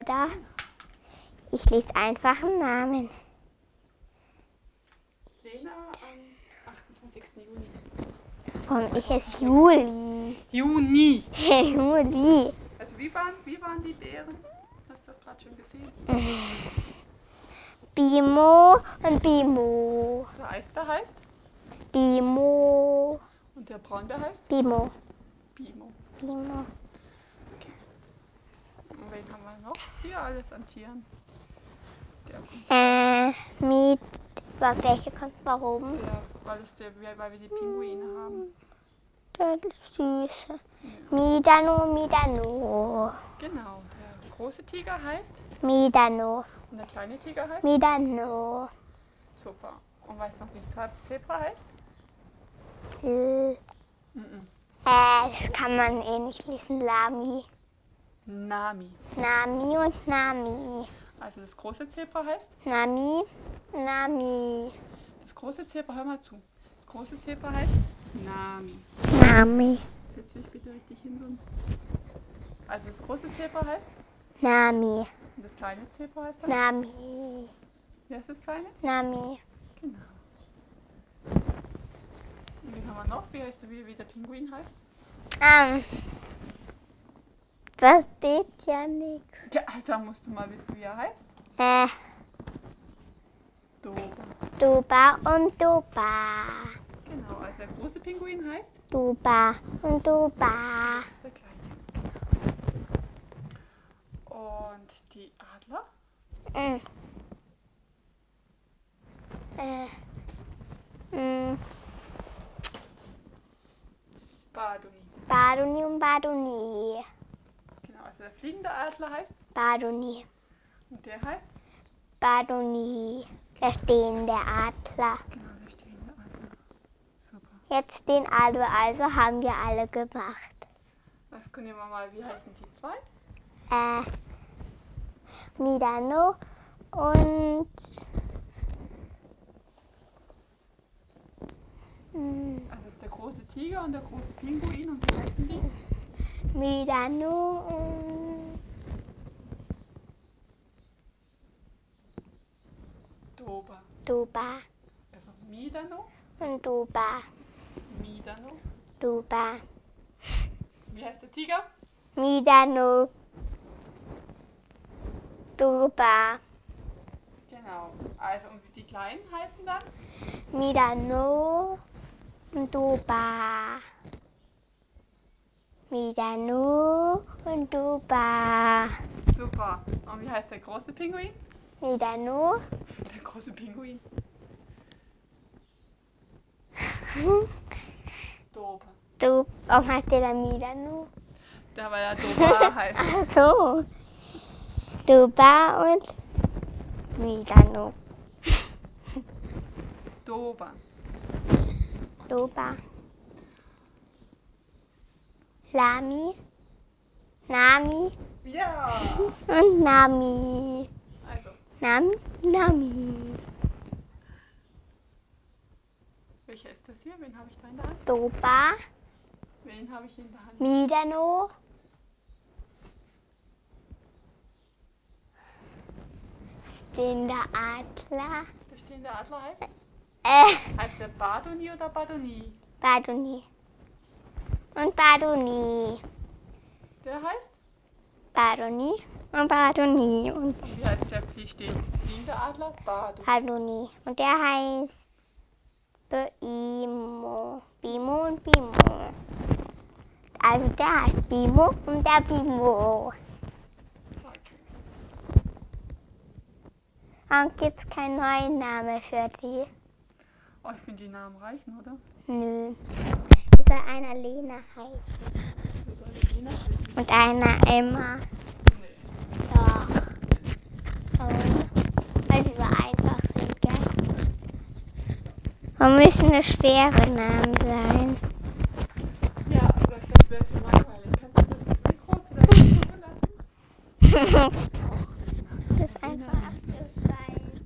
Da. Ich lese einfach einen Namen. Lena am 28. Juni. Und ich heiße Juli. Juni. Juli. Also wie waren die Beeren? Hast du doch gerade schon gesehen. Bimo und Bimo. Der Eisbär heißt? Bimo. Und der Braunbär heißt? Bimo. Bimo. Bimo. Okay. Und wen haben wir noch? Hier alles an Tieren. Der kommt Welche kommt da oben? weil wir die Pinguine haben. Das ist süß. Ja. Midano. Genau, der große Tiger heißt? Midano. Und der kleine Tiger heißt? Midano. Super. Und weißt du noch, wie das Zebra heißt? Das kann man eh nicht lesen. Lami. Nami. Nami und Nami. Also das große Zebra heißt? Nami. Nami. Das große Zebra, hör mal zu. Das große Zebra heißt? Nami. Nami. Setz dich bitte richtig hin, sonst. Also das große Zebra heißt? Nami. Und das kleine Zebra heißt dann? Nami. Wie heißt das kleine? Nami. Genau. Und wen haben wir noch? Wie heißt du, wie der Pinguin heißt? Das steht ja nicht. Ja, da musst du mal wissen, wie er heißt. Doba. Duba und Duba. Genau, also der große Pinguin heißt? Duba und Duba. Das ist der kleine. Und die Adler? Baduni. Baduni und Baduni. Genau, also der fliegende Adler heißt? Baduni. Und der heißt? Baduni. Der stehende Adler. Genau, der stehende Adler. Super. Jetzt stehen alle, also haben wir alle gemacht. Was können wir mal, wie heißen die zwei? Midano und Also das ist der große Tiger und der große Pinguin und wie heißen die? Midano und Doba. Duba Also Midano, und Duba. Midano. Duba. Wie heißt der Tiger? Midano. Duba. Genau. Also und die kleinen heißen dann? Midano und Duba. Midano und Duba. Super. Und wie heißt der große Pinguin? Midano. Der große Pinguin. Doba. Warum heißt der dann Midano? Da weil er Doba heißt. Ach so. Duba und Midano. Doba. Duba. Lami. Nami. Ja. Und Nami. Also, Nami. welcher ist das hier? Wen habe ich da in der Hand? Duba. Wen habe ich in der Hand? Midano. Stehender Adler. Der stehende Adler heißt? Äh. Heißt der Baduni oder Baduni? Baduni. Und Baduni. Der heißt? Baduni und Baduni und Und wie heißt der fliegende Adler? Baduni. Baduni. Und der heißt Bimo. Bimo und Bimo. Also der heißt Bimo und der Bimo. Okay. Warum gibt es keinen neuen Namen für die? Oh, ich finde die Namen reichen, oder? Nö. Es soll einer Lena heißen. So soll Lena heißen. Und einer Emma. Nee. Doch. Weil die so einfach sind, gell? Man müssen es schwere Namen sein. Ja, aber jetzt wäre es schon langweilig. Kannst du das Mikro vielleicht nicht lassen? Das ist einfach abgefallen.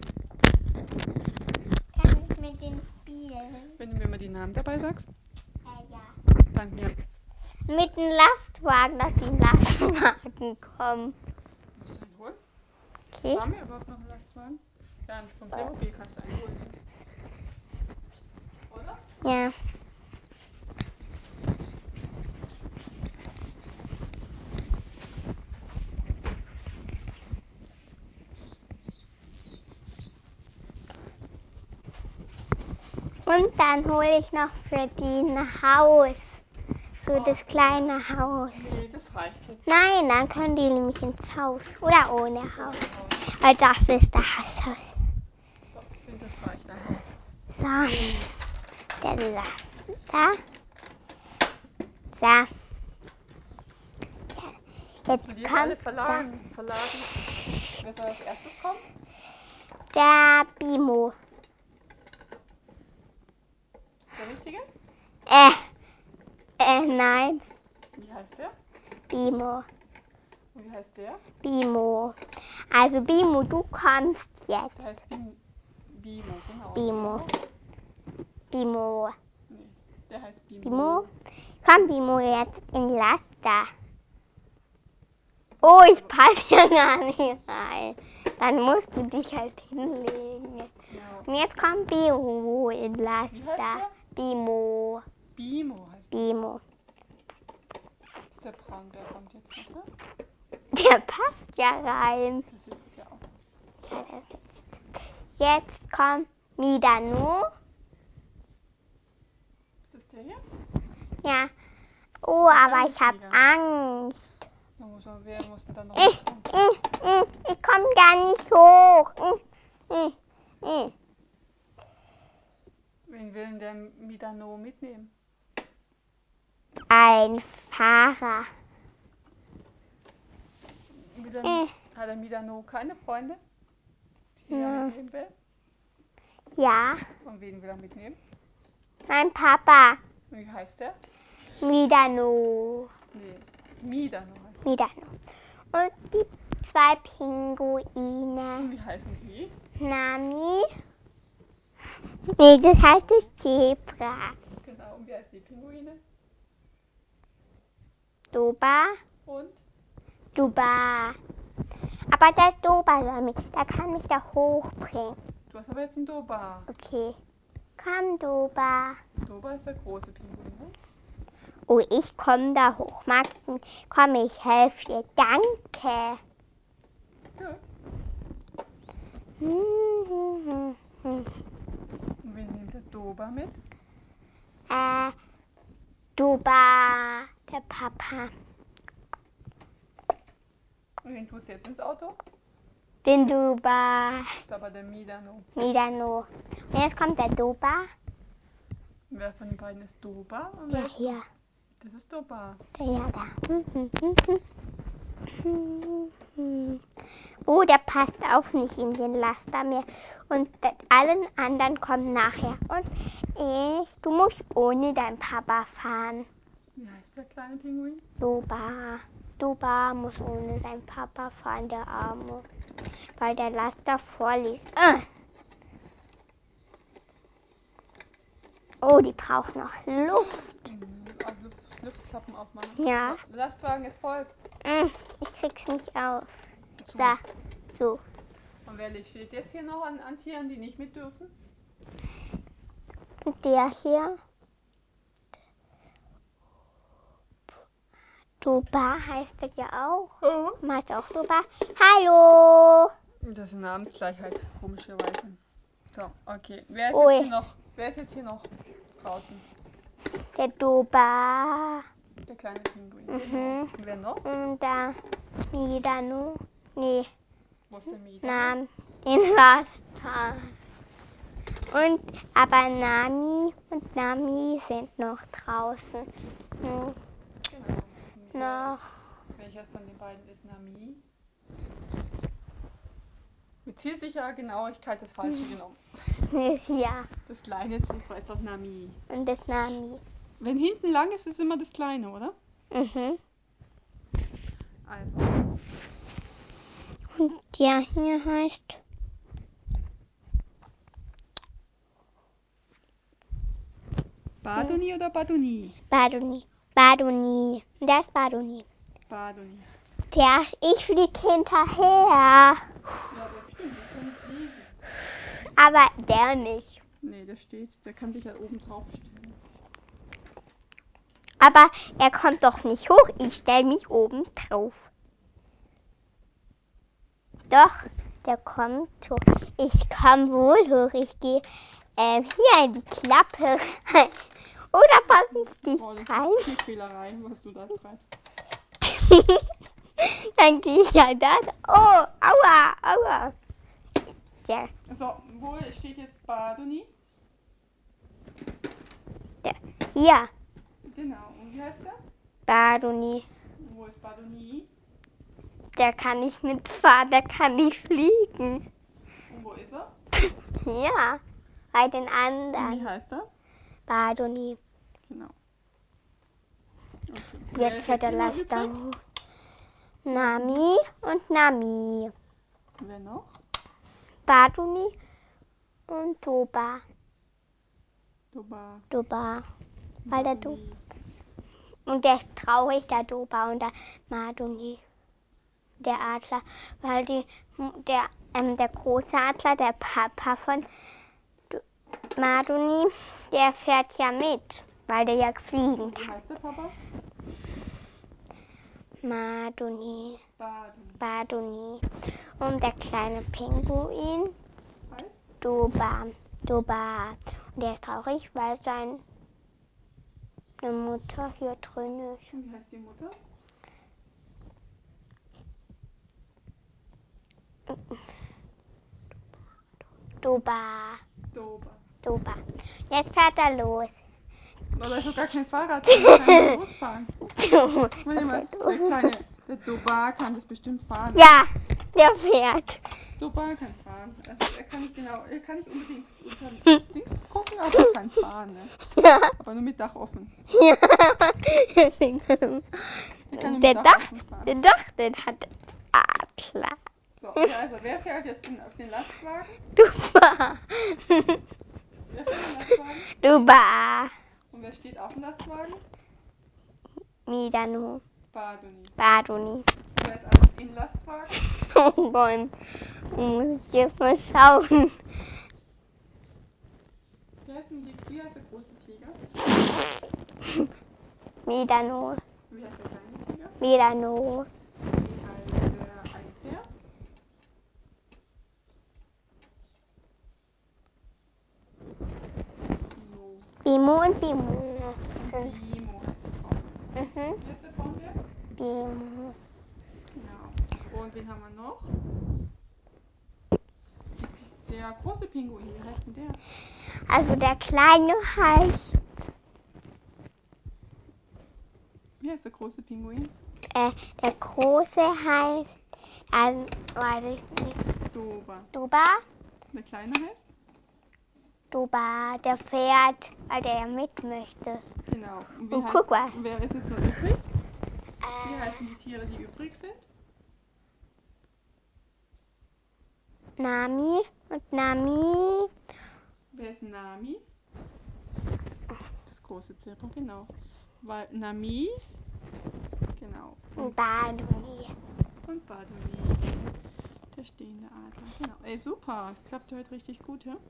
Kann ich mit denen spielen? Wenn du mir mal die Namen dabei sagst, Ja. dann ja. Mit dem Lastwagen, dass die Lastwagen kommen. Okay. Haben wir überhaupt noch einen Lastwagen? Ja, vom Playmobil kannst du einen holen. Ne? Oder? Ja. Und dann hole ich noch für die ein Haus. So das kleine Haus. Nee, das reicht jetzt. Nein, dann können die nämlich ins Haus. Oder ohne Haus. Ohne Haus. Weil das ist das Haus. So, ich finde, das reicht ein Haus. So. Dann das. So. Ja. Und Jetzt die ist alle kommt verladen. Wer soll als erstes kommen? der Bimo. Ist der Richtige? Nein. Wie heißt der? Bimo. Und wie heißt der? Bimo. Also Bimo, du kommst Der jetzt. heißt Bimo, genau. Bimo. Bimo. Nee, der heißt Bimo. Bimo? Komm, Bimo, jetzt in die Laster. Oh, ich passe hier gar nicht rein. Dann musst du dich halt hinlegen. Ja. Und jetzt kommt Bimo in Wie heißt Laster. der? Bimo. Bimo heißt der. Bimo. Das ist der Braun, der kommt jetzt noch, ne? Der passt ja rein. Der sitzt ja auch. Ja, der sitzt. Jetzt kommt Midano. Ist das der hier? Ja. Oh, Das ist aber ein ich habe richtiger. Angst. Wer muss denn dann noch Ich mitkommen? komme gar nicht hoch. Wen will denn der Midano mitnehmen? Ein Fahrer. Hat der Midano keine Freunde, die Ja. er mitnehmen will? Ja, Und wen will er mitnehmen? mein Papa. Wie heißt der? Midano. Nee, Midano heißt Midano. Und die 2 der. Pinguine. Wie heißen die? Nami. Nee, das heißt das Zebra. Genau, und wie heißen die Pinguine? Doba. Und? Duba. Aber der Doba soll mit. Der kann mich da hochbringen. Du hast aber jetzt einen Doba. Okay. Komm, Doba. Doba ist der große Pinguin, ne? Oh, ich komme da hoch. Magst du? Komm, ich helfe dir. Danke. Ja. Und Und wen nimmt der Doba mit? Doba, der Papa. Und wen tust du jetzt ins Auto? Den Doba. Das ist aber der Midano. Midano. Und jetzt kommt der Doba. Und wer von den beiden ist Doba? Und Der wer ist hier. Das ist Doba. Der hier da. Oh, der passt auch nicht in den Laster mehr. Und allen anderen kommen nachher. Und du musst ohne deinen Papa fahren. Wie heißt der kleine Pinguin? Doba. Doba muss ohne seinen Papa fahren, der Arme. Weil der Laster voll ist. Oh, die braucht noch Luft. Also Luftklappen aufmachen. Ja. Der Lastwagen ist voll. Ich krieg's nicht auf. Zu. So. Und wer steht jetzt hier noch an Tieren, die nicht mit dürfen? Und der hier. Doba heißt das ja auch. Heißt auch Doba. Hallo. Das ist eine Namensgleichheit, komischerweise. So, okay. Wer ist jetzt hier noch draußen? Der Doba. Der kleine Pinguin. Genau. Und wer noch? Und der Midano. Nee, Wo ist der Midano? den Laster. Aber Nami und Nami sind noch draußen. Genau. Und Noch. Welcher von den beiden ist Nami? Mit zielsicherer Genauigkeit das Falsche genommen. Ja. Das kleine Zebra ist doch Nami. Und das Nami. Wenn hinten lang ist, ist immer das Kleine, oder? Also. Und der hier heißt Badoni oder Badoni? Badoni. Badoni. Der ist Badoni. Badoni. Ich flieg hinterher. Ja, Aber der nicht. Nee, der kann sich ja oben drauf stellen. Aber er kommt doch nicht hoch. Ich stelle mich oben drauf. Doch, der kommt hoch. Ich komme wohl hoch. Ich gehe hier in die Klappe rein. Oder passe ich nicht Das rein? ist eine Quälerei, was du da treibst. Dann gehe ich ja da. Oh, aua, aua. Ja, So, wo steht jetzt Badoni? hier, Genau. Und wie heißt der? Badoni. Und wo ist Badoni? Der kann nicht mitfahren, der kann nicht fliegen. Und wo ist er? Ja, bei den Und wie anderen. heißt er? Badoni. Genau. Okay. Wer Jetzt ist fährt der immer Laster übrig? hoch. Nami und Nami. Wer noch? Badoni und Doba. Doba. Doba. Weil der Badoni. Und der ist traurig, der Doba und der Madoni. Der Adler. Weil der große Adler, der Papa von Madoni, der fährt ja mit. Weil der ja fliegen Und wie kann. heißt der Papa? Madoni. Badoni. Badoni. Und der kleine Pinguin, Heißt? Doba. Doba. Und der ist traurig, weil seine Mutter hier drin ist. Und wie heißt die Mutter? Doba. Doba. Doba. Jetzt fährt er los. Aber da ist doch gar kein Fahrrad, da kann er losfahren. Der Doba kann das bestimmt fahren. Ja, der fährt. Doba kann fahren. Also er kann nicht unbedingt unter Dings gucken, aber er kann fahren, ne? Ja. Aber nur mit Dach offen. Ja. Er kann nur mit Dach offen fahren. Der Dach, den hat Adler. So, also wer fährt jetzt auf den Lastwagen? Doba. Wer fährt den Lastwagen? Doba. Und wer steht auf dem Lastwagen? Midano. Badoni. Badoni. Wer ist alles im Lastwagen? Oh Gott. Muss ich jetzt mal schauen. Wie heißt der große Tiger? Midano. Wie heißt der kleine Tiger? Midano. Wie heißt der Eisbär? Bimo und Bimo. Bimo heißt der Braunbär. Wie heißt der Braunbär? Bimo. Genau. Und wen haben wir noch? Der große Pinguin, wie heißt denn der? Also der kleine heißt, Wie heißt der große Pinguin? der große heißt, weiß ich nicht. Doba. Doba? Der kleine heißt? Doba, der fährt, weil der ja mit möchte. Genau. Und guck mal. Wer ist jetzt noch übrig? Wie heißen die Tiere, die übrig sind? Nami und Nami. Wer ist Nami? Das große Zebra, genau. Weil Nami, genau. Und Badoni. Und Badoni. Der stehende Adler, genau. Ey, super. Es klappt heute richtig gut, ja?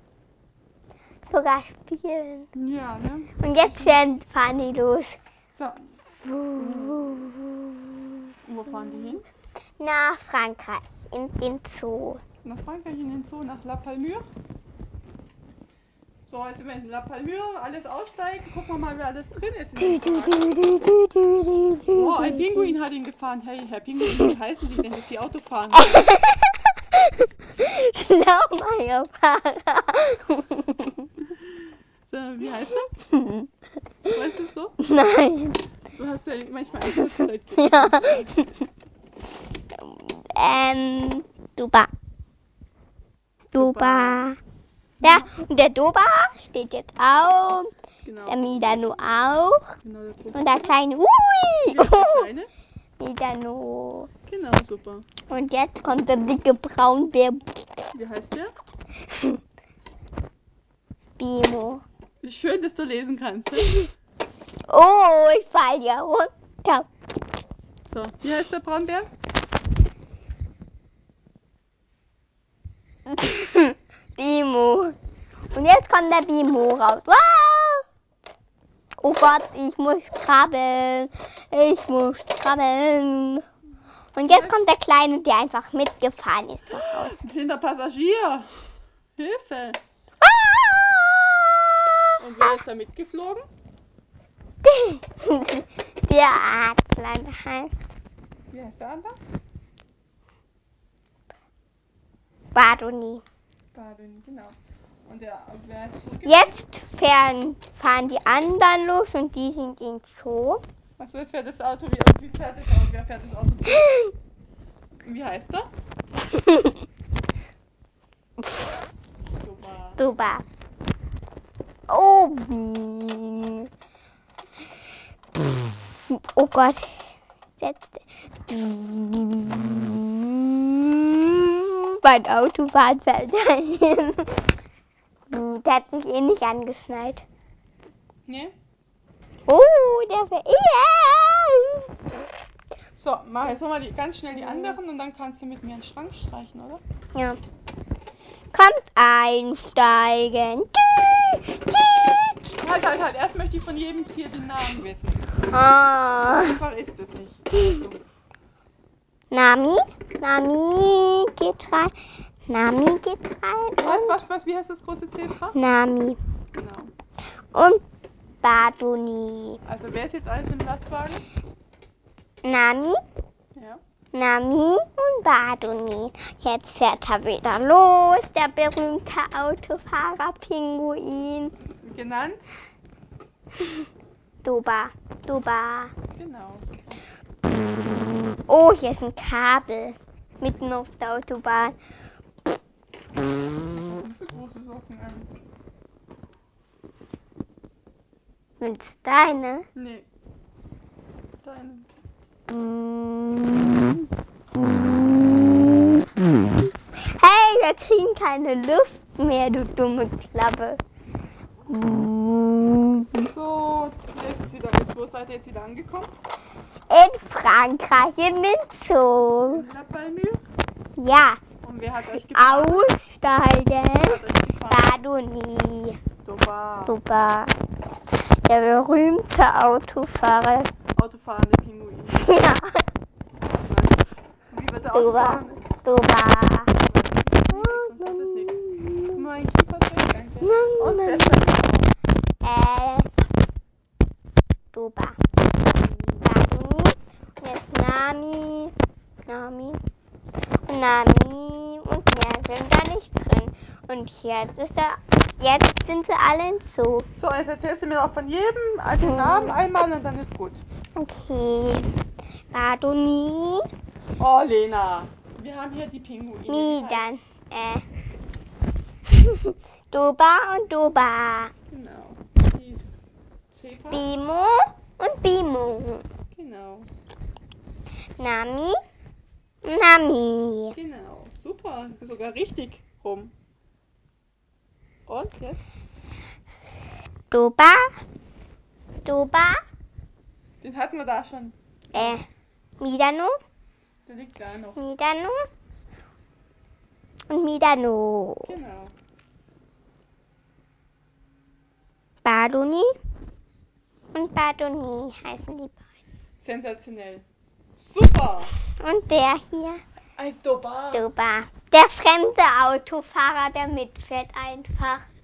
Sogar spielen. Ja, ne? Und jetzt fahren die los. So. Wo fahren die hin? Nach Frankreich, in den Zoo. Nach Frankreich in den Zoo, nach La Palmyre. So, jetzt sind wir in La Palmyre, alles aussteigen. Gucken wir mal, wer alles drin ist. Oh, ein Pinguin hat ihn gefahren. Hey, Herr Pinguin, wie heißen Sie denn, dass Sie Auto fahren? Schlaumeierfahrer. So, wie heißt er? Weißt du es so? Nein. Du hast ja manchmal ein Kurzzeit. Ja. Doba. Doba. Ja, und der Doba steht jetzt auf. Genau. Der Midano auch. Genau, der große. Und der kleine. Wie heißt der kleine? Midano. Genau, super. Und jetzt kommt der dicke Braunbär. Wie heißt der? Bimo. Wie schön, dass du lesen kannst. Ne? Oh, ich fall ja runter. So, wie heißt der Braunbär? Bimo. jetzt kommt der Bimo raus. Wow! Oh Gott, ich muss krabbeln. Und jetzt kommt der Kleine, der einfach mitgefahren ist, noch raus. Ein kleiner Passagier. Hilfe. Ah! Und wer ist da mitgeflogen? Der Adler heißt Wie heißt der andere? Badoni. Baden, genau. Und wer ist zurückgeflogen? Jetzt fahren die anderen los und die sind im Zoo. Achso, jetzt fährt das Auto. Wie fährt das Auto? Wer fährt das Auto zu? Wie heißt er? Super. Super. Oh, wie. Oh Gott. Mein Auto fährt dahin. Der hat sich eh nicht angeschnallt. Ne? Oh, der fährt. So, mach jetzt nochmal ganz schnell die anderen und dann kannst du mit mir einen Schrank streichen, oder? Ja. Kommt einsteigen. Halt. Erst möchte ich von jedem Tier den Namen wissen. Ah. Einfach ist es nicht. Also, Nami geht rein. was? Wie heißt das große Zebra? Nami. Genau. Und Badoni. Also, wer ist jetzt alles im Lastwagen? Nami Ja. und Badoni. Jetzt fährt er wieder los, der berühmte Autofahrer Pinguin. Genannt? Duba. Genau. Super. Oh, hier ist ein Kabel. Mitten auf der Autobahn. Für große Socken an. Willst du deine? Nee. Deine. Hey, wir kriegen keine Luft mehr, du dumme Klappe. So, wo seid ihr jetzt wieder angekommen? In Frankreich, in den Zoo. In La Palmyre? Ja, Und wer hat euch gefahren? aussteigen. Wer hat euch gefahren? Badoni. Super. Der berühmte Autofahrer. Autofahrende Pinguin. Ja, Wie wird der Autofahrende? Duba. Sonst hat es nichts. Nur ein Kiefercheck, danke. Und wer ist da? Duba. Badoni. Und jetzt Nami. Und mehr sind da nicht drin. Und jetzt sind sie alle im Zoo. So, jetzt erzählst du mir auch von jedem den Namen einmal und dann ist gut. Okay. Badoni. Oh, Lena. Wir haben hier die Pinguine. Midan. Duba und Duba. Genau. Die Zebra. Bimo und Bimo. Genau. Nami. Genau. Super. Sogar richtig rum. Und jetzt? Duba. Den hatten wir da schon. Midano. Der liegt da noch. Midano. Und Midano. Genau. Badoni. Und Badoni heißen die beiden. Sensationell. Super. Und der hier. Ein Duba. Duba. Der fremde Autofahrer, der mitfährt einfach.